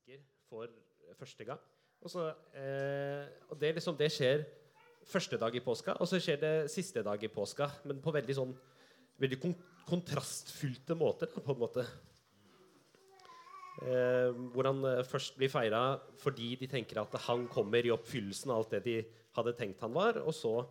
mennesker for første gang. Og det skjer første dag i påska, og så skjer det siste dag i påska, men på veldig kontrastfylte måter, på en måte. Hvor han først blir feiret fordi de tenker at han kommer i oppfyllelsen av alt det de hadde tenkt han var, og så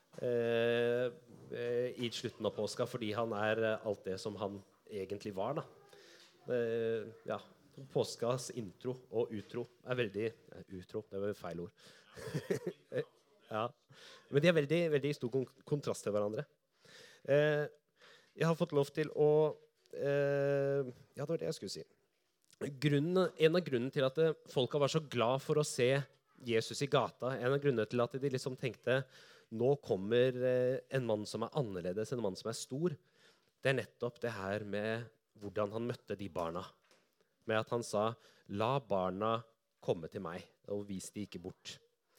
i slutten av påska fordi han alt det som han egentlig var, da. Påskas intro og utro veldig utro, det var feil ord. Ja. Men de veldig, veldig stor kontrast til hverandre. Jeg har fått lov til å det var det jeg skulle si. En av grunnene til at folka var så glad for å se Jesus i gata, en av grunnene til at de liksom tenkte nå kommer en mann som annerledes, en mann som stor, det nettopp det her med hvordan han møtte de barna. Med at han sa, la barna komme til meg, og vis de ikke bort.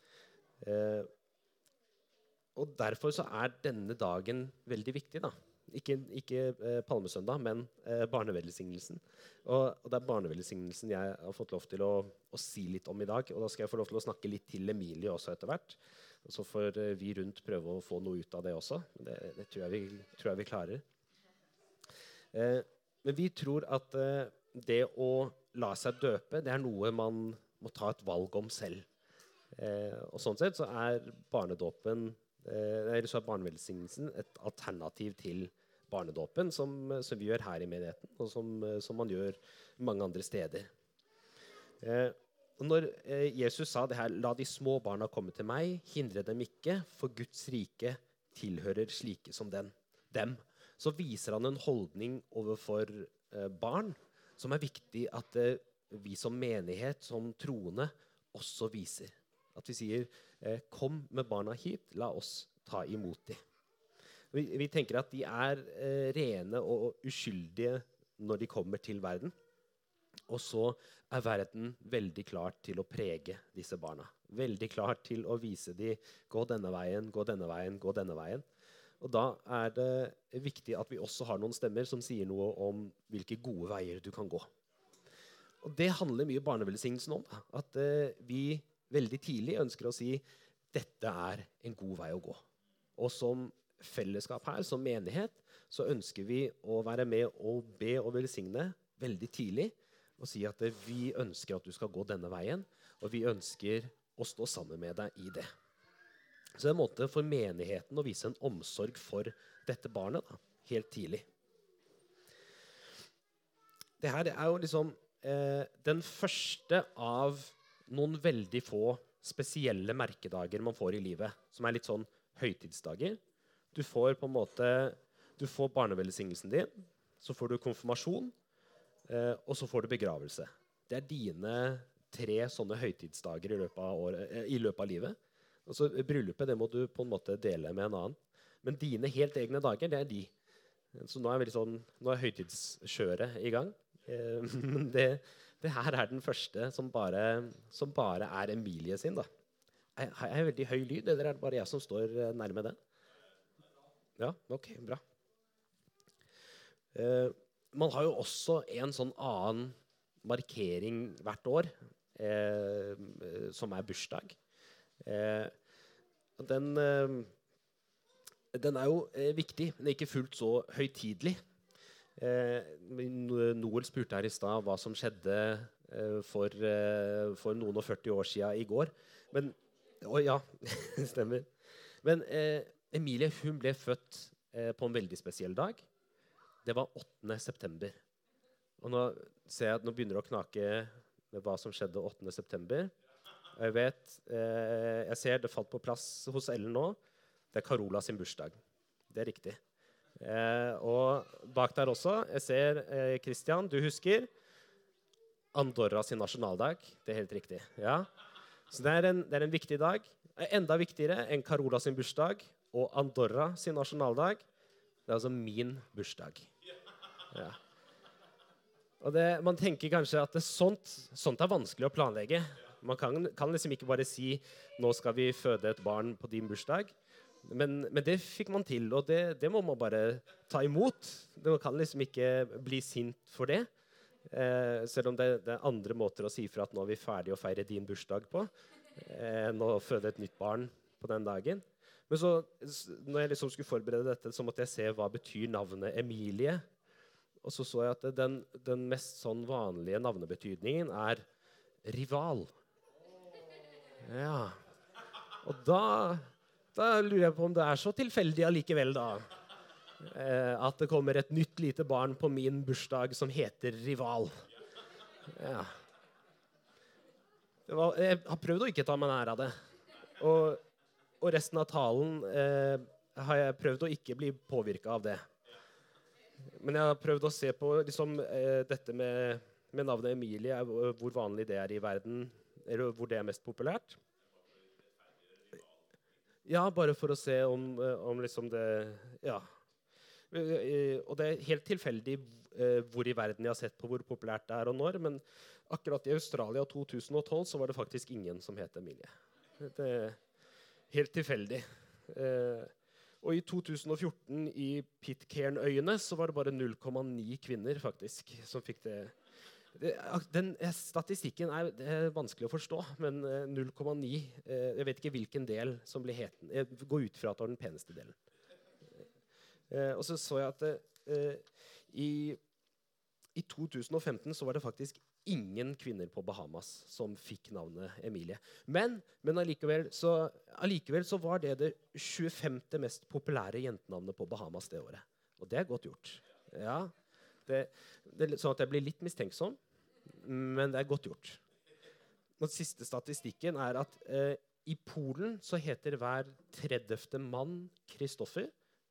Og derfor så denne dagen veldig viktig, da. Ikke Palmesøndag, men barnevelsignelsen. Og det barnevelsignelsen jeg har fått lov til å si litt om i dag, og da skal jeg få lov til å snakke litt til Emilie også etter hvert. Og så får vi rundt prøve å få noe ut av det også. Det tror jeg vi klarer. Men vi tror at det å la seg døpe, det noe man må ta et valg om selv. Og sånn sett så barnedåpen, eller så barnevelsignelsen et alternativ til barnedåpen, som vi gjør her i menigheten, og som man gjør mange andre steder. Og når Jesus sa det her, la de små barna komme til meg, hindre dem ikke, for Guds rike tilhører slike som dem. Så viser han en holdning overfor barn, som viktig at vi som menighet, som troende, også viser. At vi sier, kom med barna hit, la oss ta imot dem. Vi tenker at de rene og uskyldige når de kommer til verden. Og så verden veldig klar til å prege disse barna. Veldig klar til å vise dem, gå denne veien, gå denne veien, gå denne veien. Og da det viktig at vi også har noen stemmer som sier noe om hvilke gode veier du kan gå. Og det handler mye barnevelsignelsen om, da. At vi veldig tidlig ønsker å si dette en god vei å gå. Og som fellesskap her, som menighet, så ønsker vi å være med og be og velsigne veldig tidlig og si at vi ønsker at du skal gå denne veien, og vi ønsker å stå sammen med deg i det. Så det en måte for menigheten å vise en omsorg for dette barnet, da, helt tidlig. Det her jo liksom den første av noen veldig få spesielle merkedager man får i livet, som litt sånn høytidsdager. Du får på en måte, du får barnevelsignelsen din, så får du konfirmasjon, og så får du begravelse. Det dine 3 sånne høytidsdager i løpet av livet. Og så bryllupet, det må du på en måte dele med en annen. Men dine helt egne dager, det de. Så nå vi sånn, nå høytidskjøret i gang. Men det her den første som bare Emilie sin, da. Jeg veldig høy lyd, eller det bare jeg som står nærme den? Ja, ok, bra. Man har jo også en sånn annen markering hvert år, som bursdag. Den jo viktig, men ikke fullt så høytidelig. Noel spurte her i sted hva som skjedde for noen og 40 år siden i går. Men, ja, stemmer. Men Emilie, hun ble født på en veldig spesiell dag. Det var 8. september. Og nå ser jeg at nå begynner det å knake med hva som skjedde 8. september. Jeg ser det falt på plass hos Ellen nå. Det Carola sin bursdag. Det riktig. Og bak der også, jeg ser Christian, du husker Andorra sin nasjonaldag. Det helt riktig. Ja. Så det en viktig dag. Enda viktigere enn Carola sin bursdag og Andorra sin nasjonaldag. Det altså min bursdag. Ja. Og man tenker kanskje at sånt vanskelig å planlegge. Man kan liksom ikke bare si nå skal vi føde et barn på din bursdag. Men det fikk man til, og det må man bare ta imot. Man kan liksom ikke bli sint for det. Selv om det er andre måter å si fra at nå er vi ferdig å feire din bursdag på, nå føde et nytt barn på den dagen. Men så, når jeg liksom skulle forberede dette, så måtte jeg se hva betyr navnet Emilie. Og så jeg at den mest sånn vanlige navnebetydningen er rival. Ja. Og da lurer jeg på om det er så tilfeldig allikevel da. At det kommer et nytt lite barn på min bursdag som heter rival. Ja. Jeg har prøvd å ikke ta meg nær av det. Og resten av talen har jeg prøvd å ikke bli påvirket av det. Men jeg har prøvd å se på liksom, dette med navnet Emilie, hvor vanlig det er i verden, eller hvor det er mest populært. Ja, bare for å se om liksom det, ja. Og det er helt tilfeldig hvor i verden jeg har sett på hvor populært det er og når, men akkurat i Australia 2012 så var det faktisk ingen som het Emilie. Det er helt tilfeldig. Og i 2014 i Pitcairn-øyene så var det bare 0,9 kvinner faktisk som fikk det. Den statistikken er vanskelig å forstå, men 0,9, jeg vet ikke hvilken del som ble heten. Jeg går ut fra at det var den peneste delen. Og så jeg at i 2015 så var det faktisk ingen kvinner på Bahamas som fikk navnet Emilie. Men allikevel så var det 25. mest populære jentenavnet på Bahamas det året. Og det er godt gjort. Ja, det er sånn at jeg blir litt mistenksom, men det er godt gjort. Den siste statistikken er at i Polen så heter hver 30. mann Kristoffer,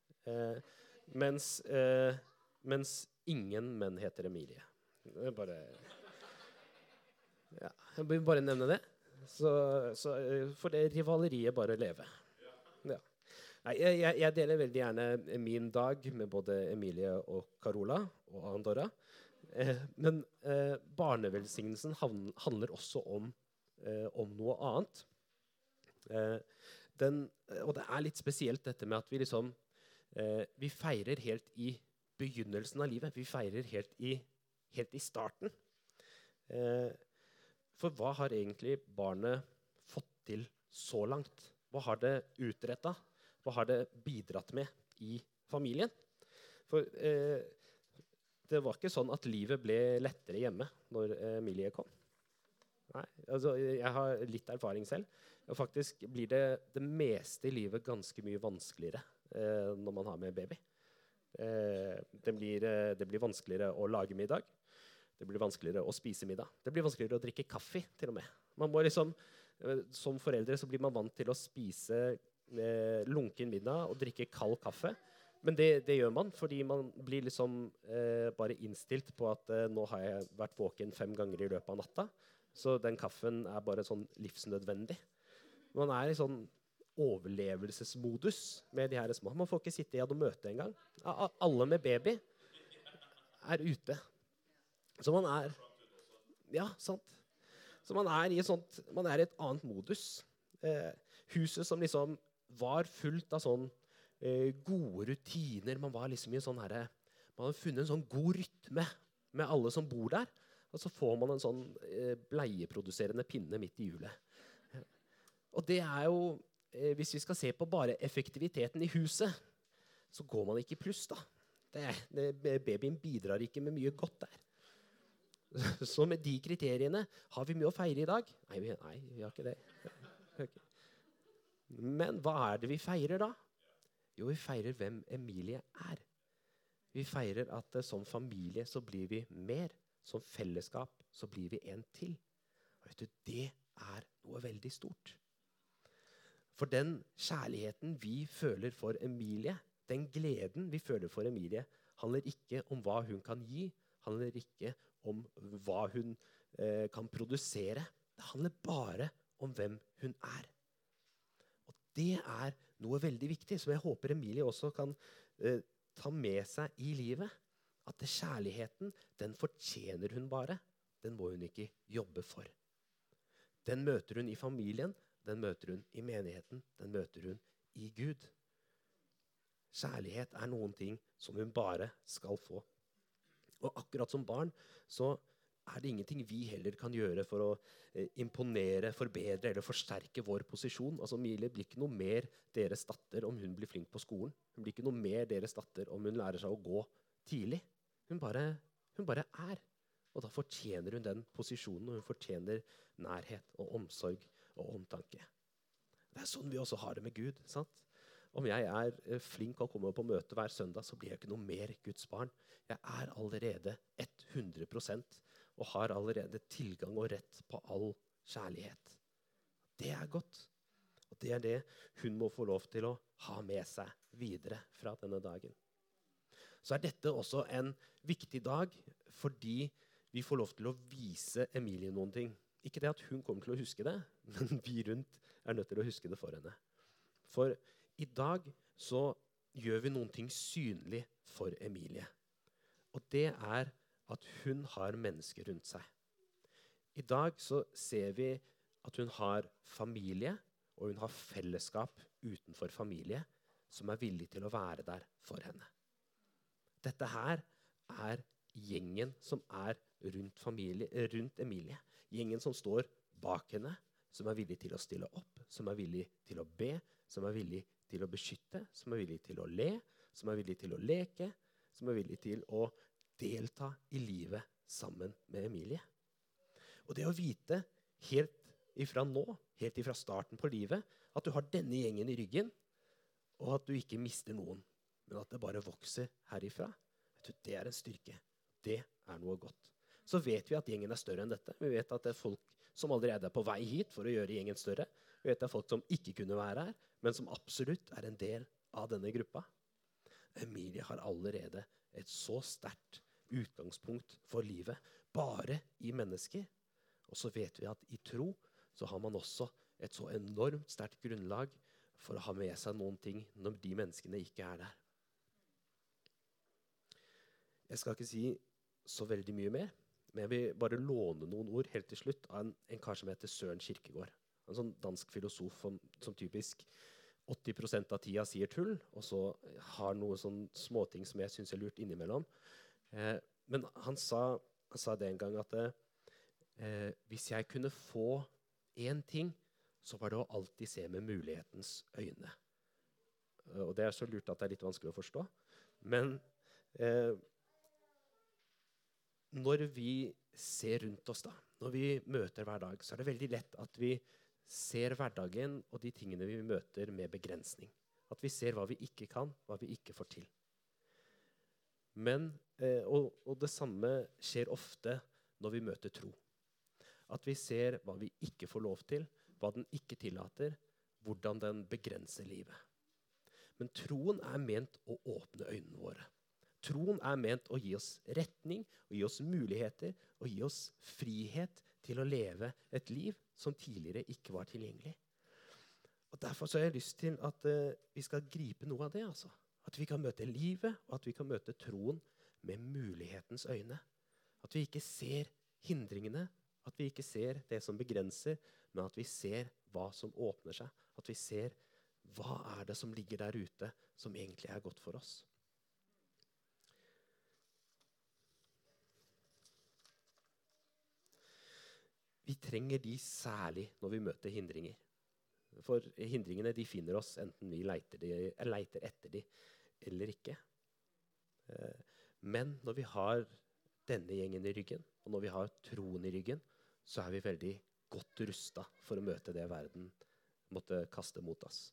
mens ingen menn heter Emilie. Det er bare... Ja, jeg vil bare nevne det. Så for det rivaleriet bare leve. Ja. Nei, jeg deler veldig gjerne min dag med både Emilie og Carola og Andorra. Men barnevelsignelsen handler også om noe annet. Og det er litt spesielt dette med at vi liksom vi feirer helt i begynnelsen av livet. Vi feirer helt i starten. For hva har egentlig barnet fått til så langt? Hva har det utrettet? Hva har det bidratt med i familien? For det var ikke sånn at livet ble lettere hjemme når Emilie kom. Nei, altså jeg har litt erfaring selv. Og faktisk blir det meste i livet ganske mye vanskeligere når man har med baby. Det blir vanskeligere å lage middag. Det blir vanskeligere å spise middag. Det blir vanskeligere å drikke kaffe, til og med. Man må liksom, som foreldre så blir man vant til å spise lunken middag og drikke kald kaffe. Men det gjør man, fordi man blir liksom bare innstilt på at nå har jeg vært våken 5 ganger i løpet av natta, så den kaffen er bare sånn livsnødvendig. Man er i sånn overlevelsesmodus med de her små. Man får ikke sitte i et møte engang. Alle med baby er ute. Så man er... Ja, sant. Så man er i et annet modus. Huset som liksom var fullt av sånn gode rutiner. Man var liksom i en sånn herre... Man har funnet en sånn god rytme med alle som bor der. Og så får man en sånn bleieproduserende pinne midt i hjulet. Og det er jo... Hvis vi skal se på bare effektiviteten i huset, så går man ikke i pluss, da. Babyen bidrar ikke med mye godt der. Så med de kriteriene, har vi mye å feire i dag? Nei, vi har ikke det. Men hva er det vi feirer da? Jo, vi feirer hvem Emilie er. Vi feirer at som familie så blir vi mer. Som fellesskap så blir vi en til. Og vet du, det er noe veldig stort. For den kjærligheten vi føler for Emilie, den gleden vi føler for Emilie, handler ikke om hva hun kan gi, handler ikke om hva hun kan produsere. Det handler bare om hvem hun er. Og det er noe veldig viktig, som jeg håper Emilie også kan ta med seg i livet. At kjærligheten, den fortjener hun bare. Den må hun ikke jobbe for. Den møter hun i familien, den møter hun i menigheten, den møter hun i Gud. Kjærlighet er noen ting som hun bare skal få. Og akkurat som barn så er det ingenting vi heller kan gjøre for å imponere, forbedre eller forsterke vår posisjon. Altså Emilie blir ikke noe mer deres datter om hun blir flink på skolen. Hun blir ikke noe mer deres datter om hun lærer seg å gå tidlig. Hun bare er. Og da fortjener hun den posisjonen, og hun fortjener nærhet og omsorg og omtanke. Det er sånn vi også har det med Gud, sant? Om jeg er flink å komme på møte hver søndag, så blir jeg ikke noe mer Guds barn. Jeg er allerede 100% og har allerede tilgang og rett på all kjærlighet. Det er godt. Og det er det hun må få lov til å ha med seg videre fra denne dagen. Så er dette også en viktig dag, fordi vi får lov til å vise Emilie noen ting. Ikke det at hun kommer til å huske det, men vi rundt er nødt til å huske det for henne. For i dag så gjør vi noen ting synlig for Emilie. Og det er at hun har mennesker rundt seg. I dag så ser vi at hun har familie, og hun har fellesskap utenfor familie, som er villig til å være der for henne. Dette her er gjengen som er rundt Emilie. Gjengen som står bak henne, som er villig til å stille opp, som er villig til å be, som er villig til å beskytte, som er villig til å le, som er villig til å leke, som er villig til å delta i livet sammen med Emilie. Og det å vite helt ifra nå, helt ifra starten på livet, at du har denne gjengen i ryggen, og at du ikke mister noen, men at det bare vokser herifra, det er en styrke. Det er noe godt. Så vet vi at gjengen er større enn dette. Vi vet at det er folk som allerede er på vei hit for å gjøre gjengen større. Vi vet at det er folk som ikke kunne være her, men som absolutt er en del av denne gruppa. Emilie har allerede et så sterkt utgangspunkt for livet, bare i mennesker. Og så vet vi at i tro så har man også et så enormt sterkt grunnlag for å ha med seg noen ting når de menneskene ikke er der. Jeg skal ikke si så veldig mye mer, men jeg vil bare låne noen ord helt til slutt av en kar som heter Søren Kierkegaard. En sånn dansk filosof som typisk 80% av tida sier tull, og så har noen sånne småting som jeg synes er lurt innimellom. Men han sa det en gang at hvis jeg kunne få en ting, så var det å alltid se med mulighetens øyne. Og det er så lurt at det er litt vanskelig å forstå. Men når vi ser rundt oss da, når vi møter hver dag, så er det veldig lett at vi ser hverdagen og de tingene vi møter med begrensning. At vi ser hva vi ikke kan, hva vi ikke får til. Men, og det samme skjer ofte når vi møter tro. At vi ser hva vi ikke får lov til, hva den ikke tillater, hvordan den begrenser livet. Men troen er ment å åpne øynene våre. Troen er ment å gi oss retning, å gi oss muligheter, å gi oss frihet til å leve et liv som tidligere ikke var tilgjengelig. Og derfor så har jeg lyst til at vi skal gripe noe av det. Altså. At vi kan møte livet, og at vi kan møte troen med mulighetens øyne. At vi ikke ser hindringene, at vi ikke ser det som begrenser, men at vi ser hva som åpner seg. At vi ser hva er det som ligger der ute som egentlig er godt for oss. Vi trenger de særlig når vi møter hindringer. For hindringene de finner oss enten vi leiter etter de eller ikke. Men når vi har denne gjengen i ryggen, og når vi har troen i ryggen, så er vi veldig godt rustet for å møte det verden måtte kaste mot oss.